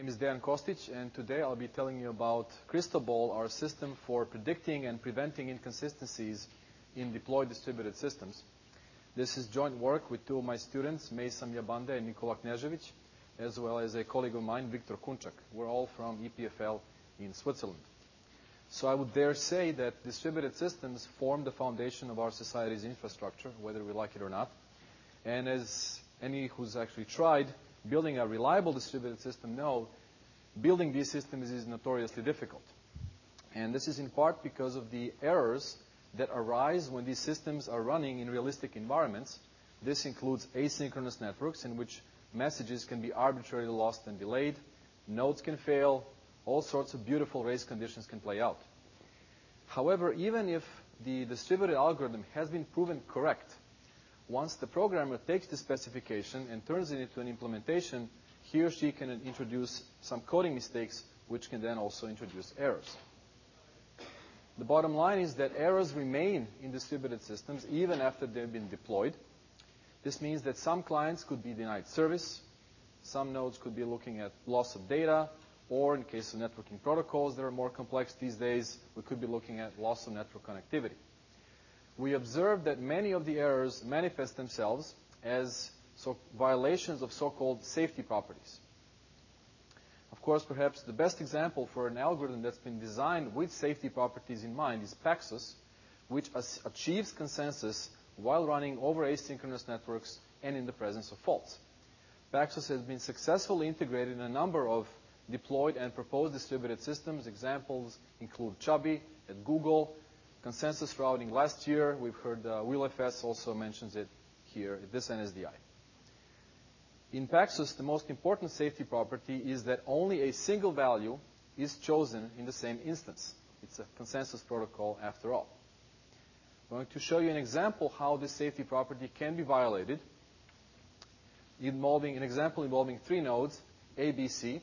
name is Dejan Kostić, and today I'll be telling you about Crystal Ball, our system for predicting and preventing inconsistencies in deployed distributed systems. This is joint work with two of my students, Meisam Yabande and Nikola Knežević, as well as a colleague of mine, Viktor Kunčak. We're all from EPFL in Switzerland. So I would dare say that distributed systems form the foundation of our society's infrastructure, whether we like it or not. And as any who's actually tried building a reliable distributed system know, building these systems is notoriously difficult. And this is in part because of the errors that arise when these systems are running in realistic environments. This includes asynchronous networks in which messages can be arbitrarily lost and delayed, nodes can fail, all sorts of beautiful race conditions can play out. However, even if the distributed algorithm has been proven correct, once the programmer takes the specification and turns it into an implementation, he or she can introduce some coding mistakes, which can then also introduce errors. The bottom line is that errors remain in distributed systems even after they've been deployed. This means that some clients could be denied service, some nodes could be looking at loss of data, or in case of networking protocols that are more complex these days, we could be looking at loss of network connectivity. We observed that many of the errors manifest themselves as violations of so-called safety properties. Of course, perhaps the best example for an algorithm that's been designed with safety properties in mind is Paxos, which achieves consensus while running over asynchronous networks and in the presence of faults. Paxos has been successfully integrated in a number of deployed and proposed distributed systems. Examples include Chubby at Google, consensus routing last year. We've heard WheelFS also mentions it here at this NSDI. In Paxos, the most important safety property is that only a single value is chosen in the same instance. It's a consensus protocol after all. I'm going to show you an example how this safety property can be violated, involving an example involving three nodes, A, B, C.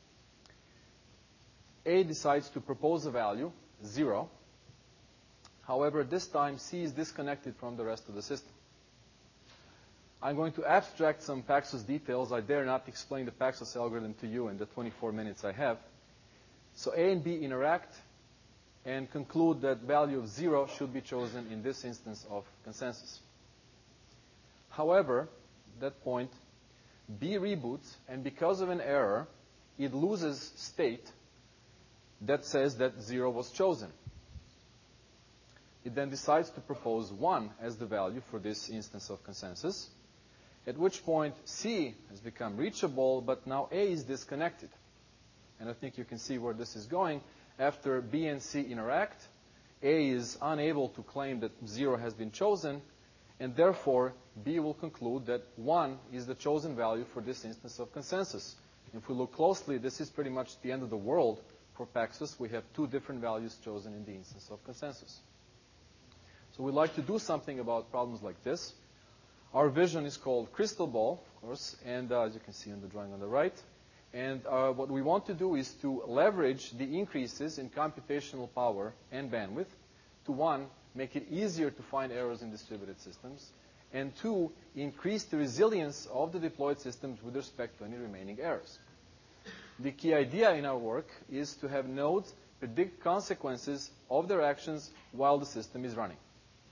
A decides to propose a value, 0. However, at this time, C is disconnected from the rest of the system. I'm going to abstract some Paxos details. I dare not explain the Paxos algorithm to you in the 24 minutes I have. So A and B interact and conclude that value of 0 should be chosen in this instance of consensus. However, at that point, B reboots, and because of an error, it loses state that says that 0 was chosen. It then decides to propose 1 as the value for this instance of consensus, at which point C has become reachable, but now A is disconnected. And I think you can see where this is going. After B and C interact, A is unable to claim that 0 has been chosen, and therefore B will conclude that 1 is the chosen value for this instance of consensus. If we look closely, this is pretty much the end of the world for Paxos. We have 2 different values chosen in the instance of consensus. So we'd like to do something about problems like this. Our vision is called Crystal Ball, of course, and as you can see on the drawing on the right. And what we want to do is to leverage the increases in computational power and bandwidth to, 1, make it easier to find errors in distributed systems, and 2, increase the resilience of the deployed systems with respect to any remaining errors. The key idea in our work is to have nodes predict consequences of their actions while the system is running.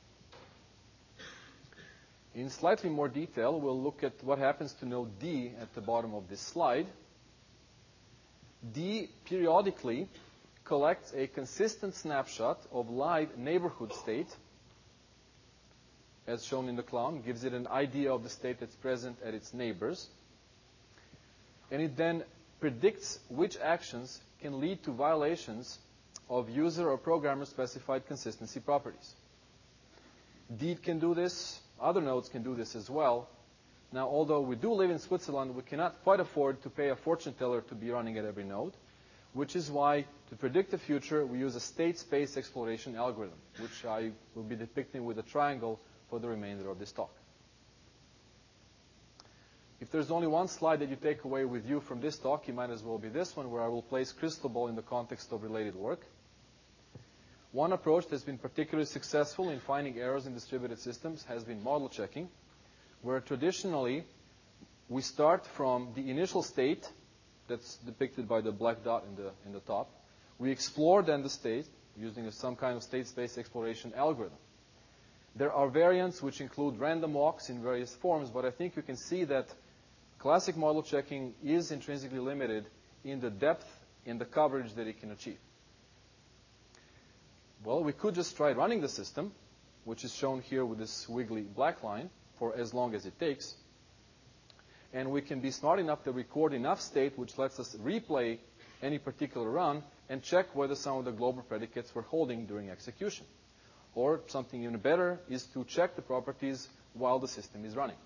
In slightly more detail, we'll look at what happens to node D at the bottom of this slide. D periodically collects a consistent snapshot of live neighborhood state, as shown in the clown, gives it an idea of the state that's present at its neighbors. And it then predicts which actions can lead to violations of user or programmer specified consistency properties. D can do this. Other nodes can do this as well. Now, although we do live in Switzerland, we cannot quite afford to pay a fortune teller to be running at every node, which is why, to predict the future, we use a state space exploration algorithm, which I will be depicting with a triangle for the remainder of this talk. If there's only one slide that you take away with you from this talk, it might as well be this one, where I will place Crystal Ball in the context of related work. One approach that's been particularly successful in finding errors in distributed systems has been model checking, where traditionally we start from the initial state that's depicted by the black dot in the top. We explore then the state using some kind of state space exploration algorithm. There are variants which include random walks in various forms, but I think you can see that classic model checking is intrinsically limited in the depth and the coverage that it can achieve. Well, we could just try running the system, which is shown here with this wiggly black line, for as long as it takes. And we can be smart enough to record enough state which lets us replay any particular run and check whether some of the global predicates were holding during execution. Or something even better is to check the properties while the system is running.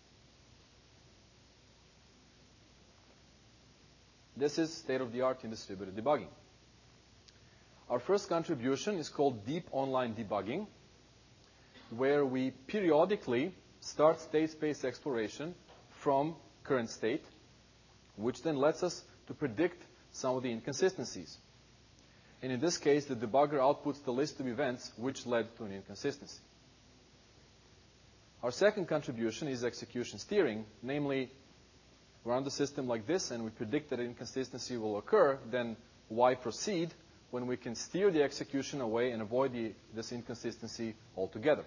This is state-of-the-art in distributed debugging. Our first contribution is called deep online debugging, where we periodically start state space exploration from current state, which then lets us to predict some of the inconsistencies. And in this case, the debugger outputs the list of events which led to an inconsistency. Our second contribution is execution steering, namely, we run the system like this and we predict that an inconsistency will occur, then why proceed when we can steer the execution away and avoid this inconsistency altogether?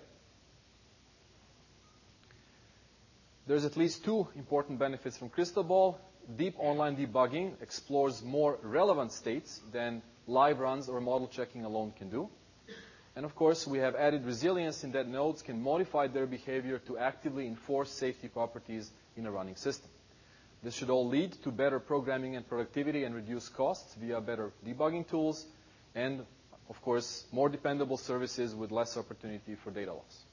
There's at least two important benefits from Crystal Ball. Deep online debugging explores more relevant states than live runs or model checking alone can do. And of course, we have added resilience in that nodes can modify their behavior to actively enforce safety properties in a running system. This should all lead to better programming and productivity and reduce costs via better debugging tools and, of course, more dependable services with less opportunity for data loss.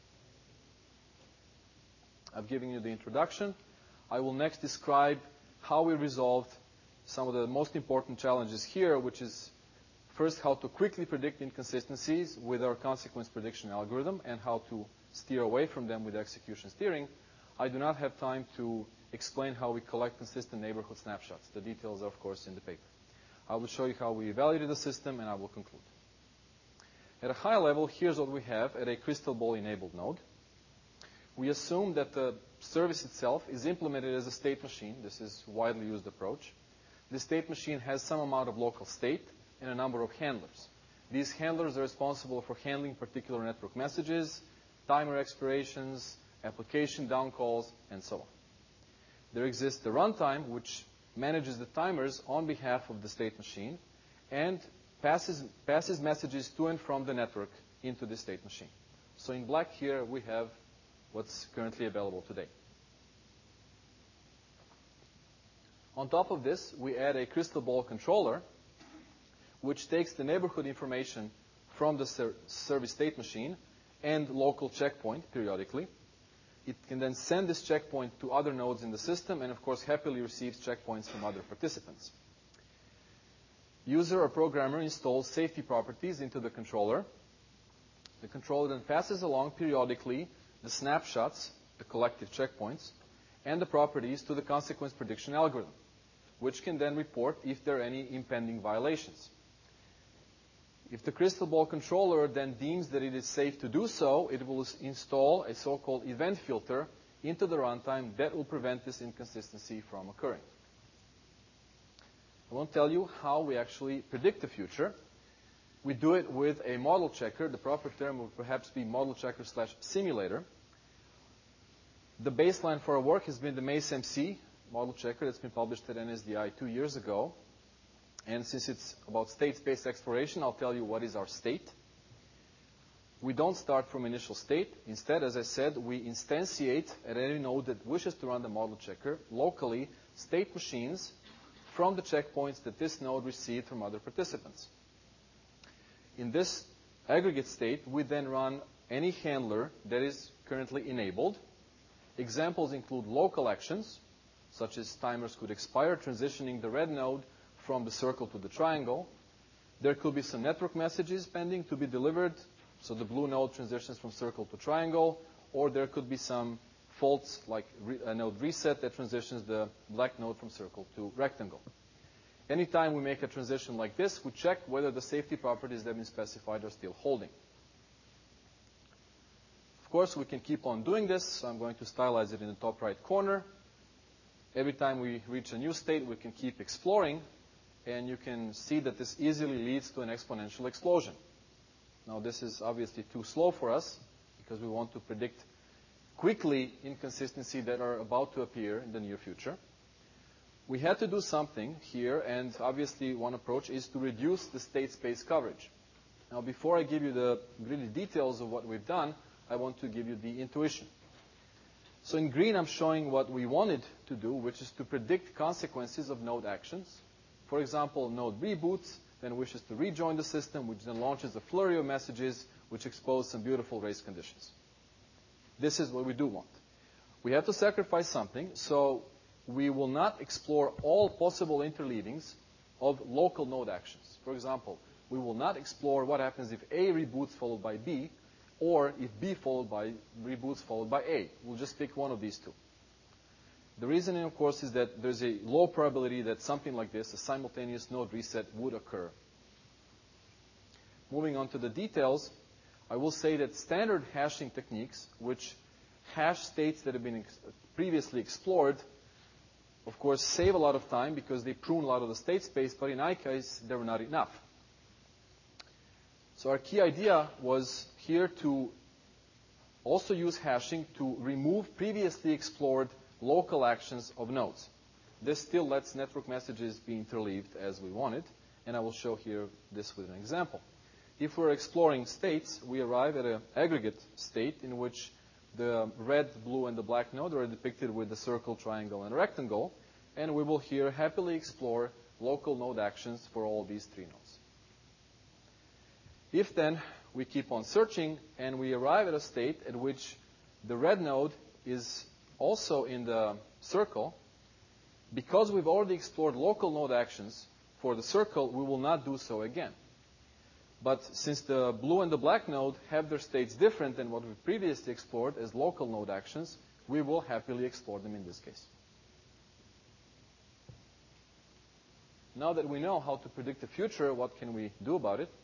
I've given you the introduction. I will next describe how we resolved some of the most important challenges here, which is first how to quickly predict inconsistencies with our consequence prediction algorithm and how to steer away from them with execution steering. I do not have time to explain how we collect consistent neighborhood snapshots. The details are, of course, in the paper. I will show you how we evaluated the system, and I will conclude. At a high level, here's what we have at a Crystal Ball-enabled node. We assume that the service itself is implemented as a state machine. This is a widely used approach. The state machine has some amount of local state and a number of handlers. These handlers are responsible for handling particular network messages, timer expirations, application down calls, and so on. There exists the runtime, which manages the timers on behalf of the state machine and passes messages to and from the network into the state machine. So in black here, we have what's currently available today. On top of this, we add a Crystal Ball controller, which takes the neighborhood information from the service state machine and local checkpoint periodically. It can then send this checkpoint to other nodes in the system and, of course, happily receives checkpoints from other participants. User or programmer installs safety properties into the controller. The controller then passes along periodically the snapshots, the collective checkpoints, and the properties to the consequence prediction algorithm, which can then report if there are any impending violations. If the Crystal Ball controller then deems that it is safe to do so, it will install a so-called event filter into the runtime that will prevent this inconsistency from occurring. I won't tell you how we actually predict the future. We do it with a model checker. The proper term would perhaps be model checker/simulator. The baseline for our work has been the MACE-MC model checker that's been published at NSDI 2 years ago. And since it's about state space exploration, I'll tell you what is our state. We don't start from initial state. Instead, as I said, we instantiate at any node that wishes to run the model checker locally state machines from the checkpoints that this node received from other participants. In this aggregate state, we then run any handler that is currently enabled. Examples include local actions, such as timers could expire, transitioning the red node from the circle to the triangle. There could be some network messages pending to be delivered, so the blue node transitions from circle to triangle, or there could be some faults like a node reset that transitions the black node from circle to rectangle. Anytime we make a transition like this, we check whether the safety properties that have been specified are still holding. Of course, we can keep on doing this. I'm going to stylize it in the top right corner. Every time we reach a new state, we can keep exploring, and you can see that this easily leads to an exponential explosion. Now, this is obviously too slow for us because we want to predict quickly inconsistencies that are about to appear in the near future. We had to do something here, and obviously one approach is to reduce the state space coverage. Now, before I give you the really details of what we've done, I want to give you the intuition. So in green, I'm showing what we wanted to do, which is to predict consequences of node actions. For example, node reboots, then wishes to rejoin the system, which then launches a flurry of messages which expose some beautiful race conditions. This is what we do want. We have to sacrifice something, so we will not explore all possible interleavings of local node actions. For example, we will not explore what happens if A reboots followed by B, or if B reboots followed by A. We'll just pick one of these two. The reasoning, of course, is that there's a low probability that something like this, a simultaneous node reset, would occur. Moving on to the details, I will say that standard hashing techniques, which hash states that have been previously explored, of course, save a lot of time because they prune a lot of the state space, but in our case, they were not enough. So our key idea was here to also use hashing to remove previously explored local actions of nodes. This still lets network messages be interleaved as we wanted, and I will show here this with an example. If we're exploring states, we arrive at an aggregate state in which the red, blue, and the black node are depicted with the circle, triangle, and rectangle, and we will here happily explore local node actions for all these three nodes. If then we keep on searching and we arrive at a state at which the red node is also in the circle, because we've already explored local node actions for the circle, we will not do so again. But since the blue and the black node have their states different than what we've previously explored as local node actions, we will happily explore them in this case. Now that we know how to predict the future, what can we do about it?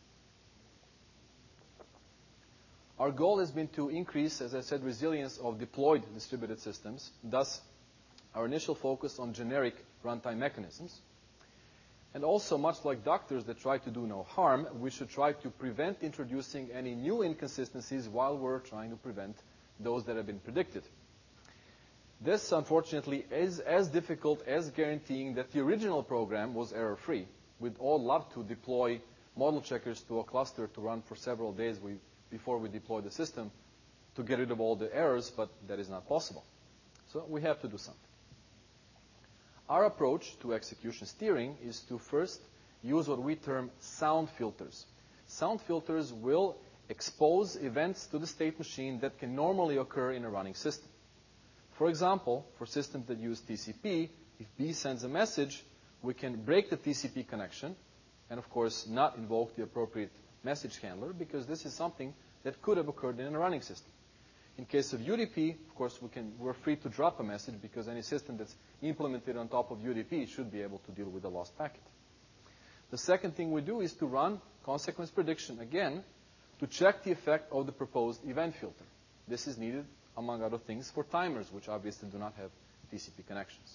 Our goal has been to increase, as I said, resilience of deployed distributed systems. Thus, our initial focus on generic runtime mechanisms. And also, much like doctors that try to do no harm, we should try to prevent introducing any new inconsistencies while we're trying to prevent those that have been predicted. This, unfortunately, is as difficult as guaranteeing that the original program was error-free. We'd all love to deploy model checkers to a cluster to run for several days before we deploy the system to get rid of all the errors, but that is not possible. So we have to do something. Our approach to execution steering is to first use what we term sound filters. Sound filters will expose events to the state machine that can normally occur in a running system. For example, for systems that use TCP, if B sends a message, we can break the TCP connection and, of course, not invoke the appropriate message handler, because this is something that could have occurred in a running system. In case of UDP, of course, we're free to drop a message because any system that's implemented on top of UDP should be able to deal with a lost packet. The second thing we do is to run consequence prediction again to check the effect of the proposed event filter. This is needed, among other things, for timers, which obviously do not have TCP connections.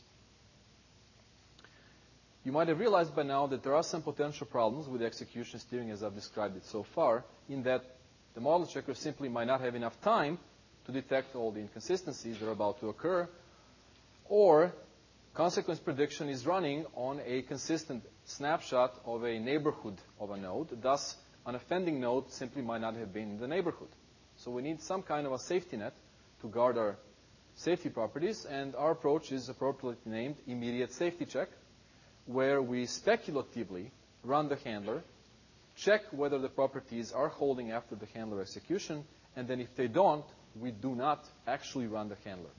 You might have realized by now that there are some potential problems with execution steering as I've described it so far, in that the model checker simply might not have enough time to detect all the inconsistencies that are about to occur, or consequence prediction is running on a consistent snapshot of a neighborhood of a node. Thus, an offending node simply might not have been in the neighborhood. So we need some kind of a safety net to guard our safety properties, and our approach is appropriately named immediate safety check, where we speculatively run the handler, check whether the properties are holding after the handler execution, and then if they don't, we do not actually run the handler.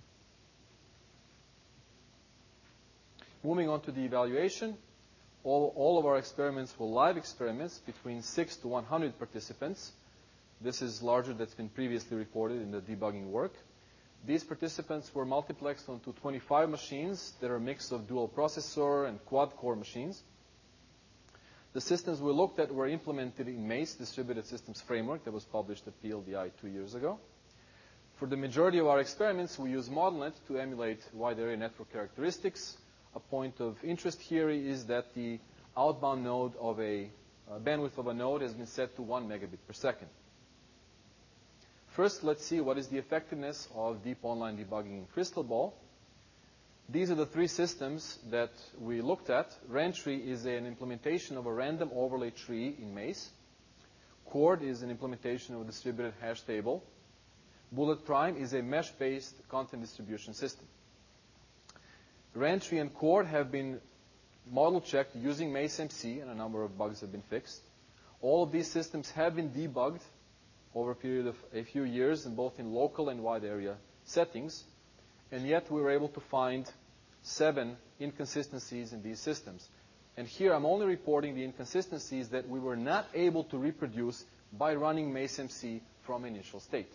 Moving on to the evaluation, all of our experiments were live experiments between 6 to 100 participants. This is larger that's been previously reported in the debugging work. These participants were multiplexed onto 25 machines that are a mix of dual processor and quad-core machines. The systems we looked at were implemented in MACE, Distributed Systems Framework, that was published at PLDI 2 years ago. For the majority of our experiments, we use ModelNet to emulate wide area network characteristics. A point of interest here is that the outbound node of a bandwidth of a node has been set to 1 megabit per second. First, let's see what is the effectiveness of deep online debugging in Crystal Ball. These are the three systems that we looked at. Randtree is an implementation of a random overlay tree in Maze. Chord is an implementation of a distributed hash table. Bullet Prime is a mesh-based content distribution system. Randtree and Chord have been model checked using Maze-MC, and a number of bugs have been fixed. All of these systems have been debugged over a period of a few years, in both in local and wide area settings, and yet we were able to find 7 inconsistencies in these systems. And here I'm only reporting the inconsistencies that we were not able to reproduce by running Maze-MC from initial state.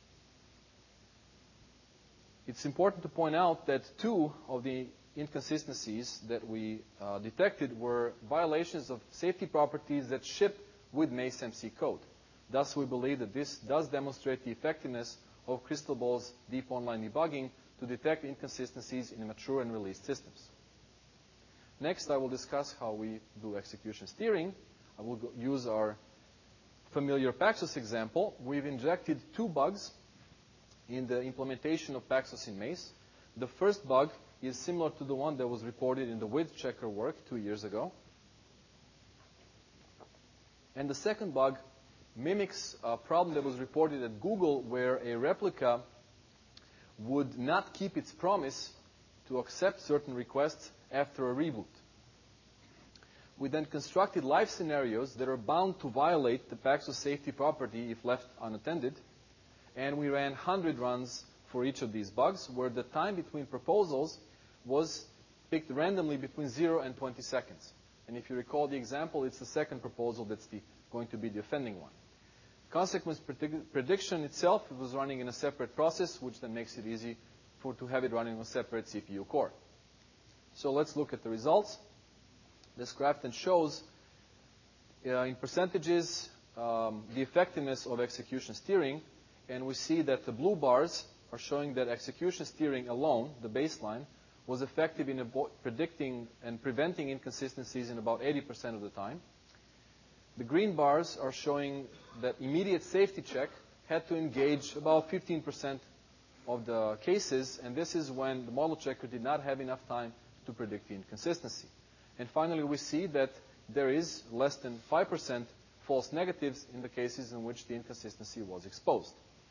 It's important to point out that 2 of the inconsistencies that we detected were violations of safety properties that ship with Maze-MC code. Thus, we believe that this does demonstrate the effectiveness of Crystal Ball's deep online debugging to detect inconsistencies in mature and released systems. Next, I will discuss how we do execution steering. I will use our familiar Paxos example. We've injected 2 bugs in the implementation of Paxos in Maze. The first bug is similar to the one that was reported in the width checker work 2 years ago. And the second bug mimics a problem that was reported at Google, where a replica would not keep its promise to accept certain requests after a reboot. We then constructed live scenarios that are bound to violate the Paxos safety property if left unattended, and we ran 100 runs for each of these bugs, where the time between proposals was picked randomly between 0 and 20 seconds. And if you recall the example, it's the second proposal that's going to be the offending one. Consequence prediction itself was running in a separate process, which then makes it easy to have it running on a separate CPU core. So let's look at the results. This graph then shows in percentages the effectiveness of execution steering, and we see that the blue bars are showing that execution steering alone, the baseline, was effective in predicting and preventing inconsistencies in about 80% of the time. The green bars are showing that immediate safety check had to engage about 15% of the cases, and this is when the model checker did not have enough time to predict the inconsistency. And finally, we see that there is less than 5% false negatives in the cases in which the inconsistency was exposed.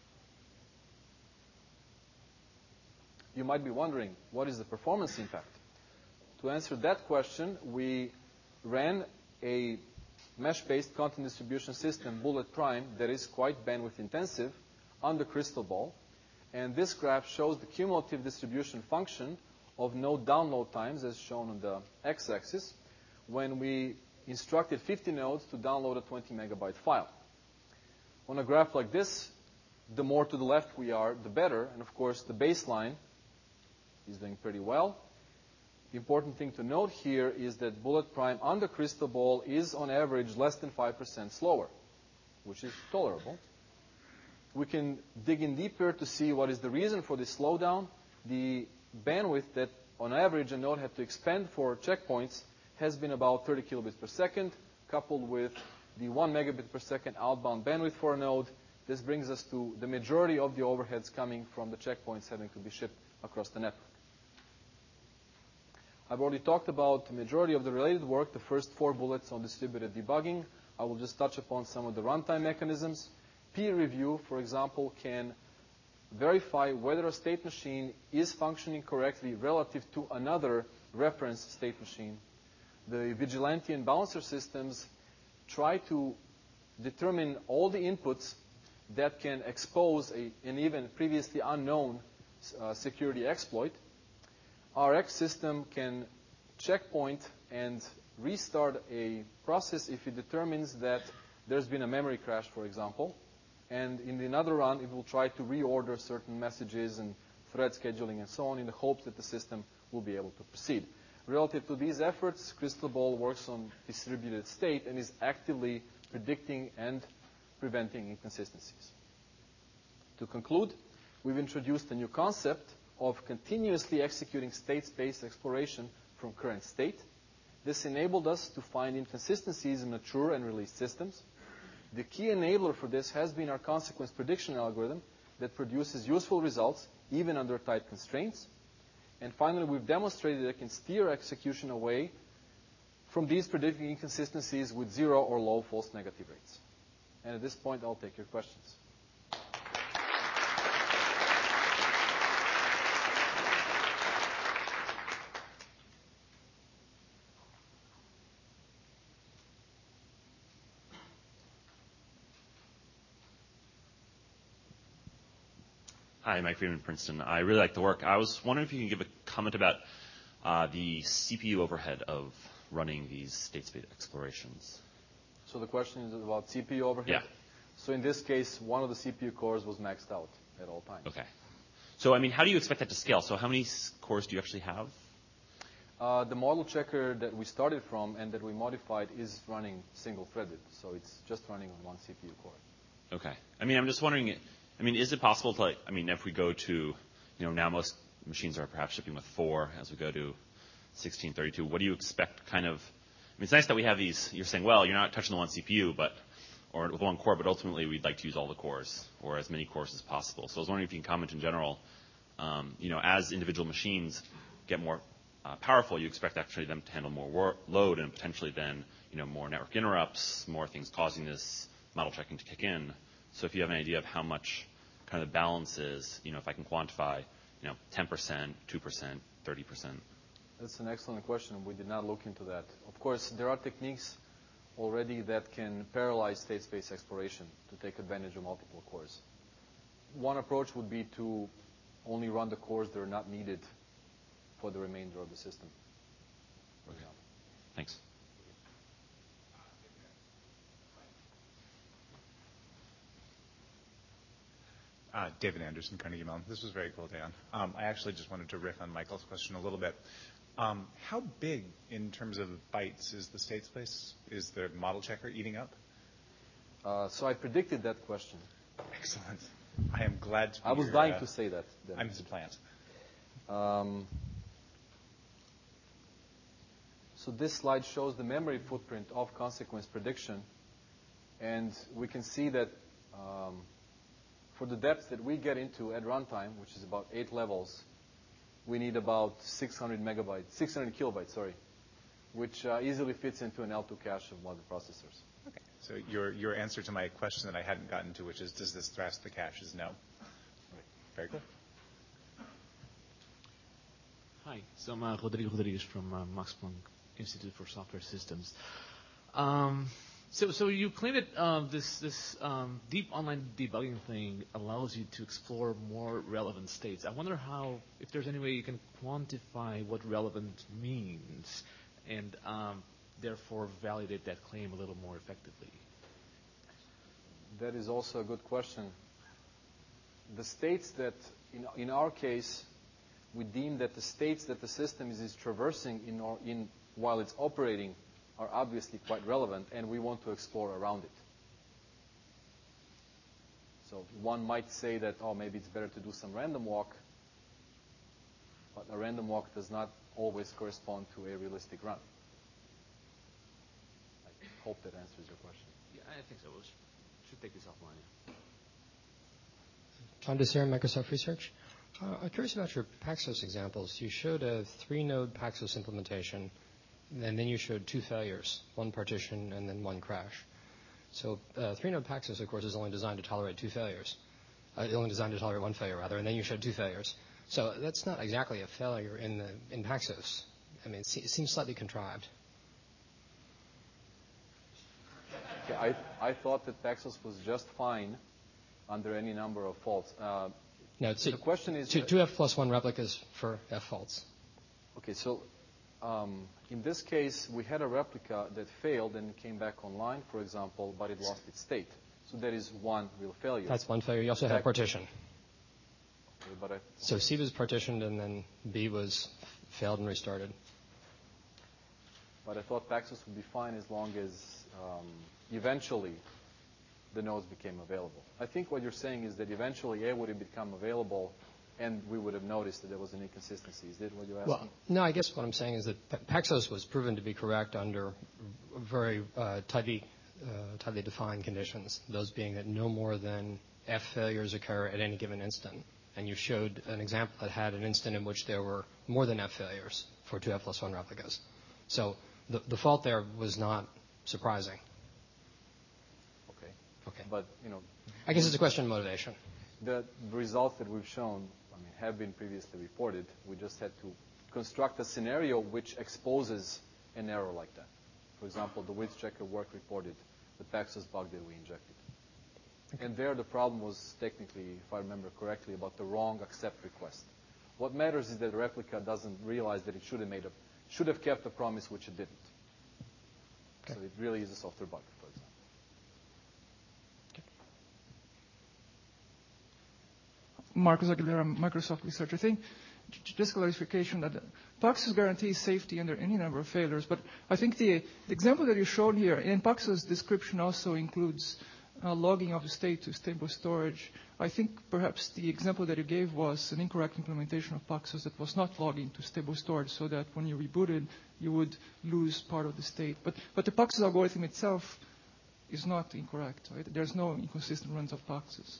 You might be wondering, what is the performance impact? To answer that question, we ran a mesh-based content distribution system, Bullet Prime, that is quite bandwidth intensive on the Crystal Ball. And this graph shows the cumulative distribution function of node download times, as shown on the x-axis, when we instructed 50 nodes to download a 20 megabyte file. On a graph like this, the more to the left we are, the better. And of course, the baseline is doing pretty well. The important thing to note here is that Bullet Prime on the Crystal Ball is on average less than 5% slower, which is tolerable. We can dig in deeper to see what is the reason for this slowdown. The bandwidth that on average a node had to expand for checkpoints has been about 30 kilobits per second, coupled with the 1 megabit per second outbound bandwidth for a node. This brings us to the majority of the overheads coming from the checkpoints having to be shipped across the network. I've already talked about the majority of the related work, the first 4 bullets on distributed debugging. I will just touch upon some of the runtime mechanisms. Peer review, for example, can verify whether a state machine is functioning correctly relative to another reference state machine. The vigilante and balancer systems try to determine all the inputs that can expose an even previously unknown security exploit. Our X system can checkpoint and restart a process if it determines that there's been a memory crash, for example. And in another run, it will try to reorder certain messages and thread scheduling and so on in the hopes that the system will be able to proceed. Relative to these efforts, Crystal Ball works on distributed state and is actively predicting and preventing inconsistencies. To conclude, we've introduced a new concept of continuously executing state space exploration from current state. This enabled us to find inconsistencies in mature and released systems. The key enabler for this has been our consequence prediction algorithm that produces useful results even under tight constraints. And finally, we've demonstrated that it can steer execution away from these predicting inconsistencies with zero or low false negative rates. And at this point, I'll take your questions. Hi, Mike Friedman, Princeton. I really like the work. I was wondering if you can give a comment about the CPU overhead of running these state space explorations. So the question is about CPU overhead? Yeah. So in this case, one of the CPU cores was maxed out at all times. Okay. So, I mean, how do you expect that to scale? So how many cores do you actually have? The model checker that we started from and that we modified is running single-threaded. So it's just running on one CPU core. Okay. I mean, I'm just wondering, I mean, is it possible to, like, I mean, if we go to, now most machines are perhaps shipping with 4 as we go to 16, 32, what do you expect kind of, I mean, it's nice that we have these, you're saying, well, you're not touching the one CPU, or with one core, but ultimately we'd like to use all the cores, or as many cores as possible. So I was wondering if you can comment in general, as individual machines get more powerful, you expect actually them to handle more load and potentially then, more network interrupts, more things causing this model checking to kick in. So if you have an idea of how much kind of the balance is, if I can quantify, 10%, 2%, 30%. That's an excellent question. We did not look into that. Of course, there are techniques already that can parallelize state space exploration to take advantage of multiple cores. One approach would be to only run the cores that are not needed for the remainder of the system, for example. Thanks. David Anderson, Carnegie Mellon. This was very cool, Dan. I actually just wanted to riff on Michael's question a little bit. How big, in terms of bytes, is the state space? Is the model checker eating up? So I predicted that question. Excellent. I am glad to be I was dying to say that. I'm his plant. So this slide shows the memory footprint of consequence prediction. And we can see that for the depth that we get into at runtime, which is about 8 levels, we need about 600 kilobytes, which easily fits into an L2 cache of one of the processors. Okay. So your answer to my question that I hadn't gotten to, which is, does this thrash the cache, is no. Right. Very cool. Hi, so I'm Rodrigo Rodriguez from Max Planck Institute for Software Systems. So you claim that this deep online debugging thing allows you to explore more relevant states. I wonder if there's any way you can quantify what relevant means and therefore validate that claim a little more effectively. That is also a good question. The states that, in our case, we deem that the states that the system is traversing while it's operating are obviously quite relevant, and we want to explore around it. So one might say that, maybe it's better to do some random walk, but a random walk does not always correspond to a realistic run. I hope that answers your question. Yeah, I think so. We should take this offline. Yeah. John Desir, Microsoft Research. I'm curious about your Paxos examples. You showed a 3-node Paxos implementation, and then you showed 2 failures, 1 partition and then 1 crash. So 3-node Paxos, of course, is only designed to tolerate 2 failures. Only designed to tolerate 1 failure, rather, and then you showed 2 failures. So that's not exactly a failure in Paxos. I mean, it seems slightly contrived. Yeah, I thought that Paxos was just fine under any number of faults. No, the question is 2 F plus 1 replicas for F faults. Okay, so in this case, we had a replica that failed and came back online, for example, but it lost its state. So there is 1 real failure. That's 1 failure. You also had partition. Okay, but so C was partitioned and then B was failed and restarted. But I thought Paxos would be fine as long as eventually the nodes became available. I think what you're saying is that eventually A would have become available, and we would have noticed that there was an inconsistency. Is that what you're asking? Well, no, I guess what I'm saying is that Paxos was proven to be correct under very tightly defined conditions, those being that no more than F failures occur at any given instant. And you showed an example that had an instant in which there were more than F failures for 2F+1 replicas. So the fault there was not surprising. Okay. But, I guess it's a question of motivation. the results that we've shown, have been previously reported. We just had to construct a scenario which exposes an error like that. For example, the width checker work reported the Paxos bug that we injected. Okay. And there the problem was technically, if I remember correctly, about the wrong accept request. What matters is that the replica doesn't realize that it should have kept a promise which it didn't. Okay. So it really is a software bug, for example. Marcos Aguilera, Microsoft Research. I think just clarification that Paxos guarantees safety under any number of failures, but I think the example that you showed here, in Paxos description also includes logging of the state to stable storage. I think perhaps the example that you gave was an incorrect implementation of Paxos that was not logging to stable storage, so that when you rebooted, you would lose part of the state. But the Paxos algorithm itself is not incorrect, right? There's no inconsistent runs of Paxos.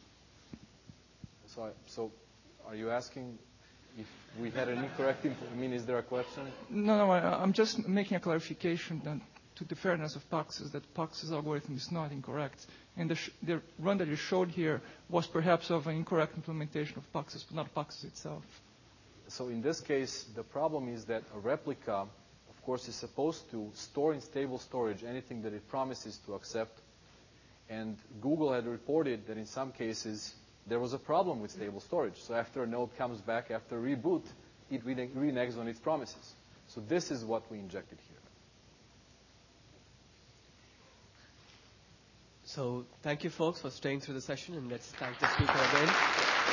So are you asking if we had an incorrect is there a question? No, I'm just making a clarification that to the fairness of Paxos, that Paxos algorithm is not incorrect. And the run that you showed here was perhaps of an incorrect implementation of Paxos, but not Paxos itself. So in this case, the problem is that a replica, of course, is supposed to store in stable storage anything that it promises to accept. And Google had reported that in some cases, there was a problem with stable storage. So after a node comes back, after reboot, it reneges on its promises. So this is what we injected here. So thank you, folks, for staying through the session, and let's thank the speaker again.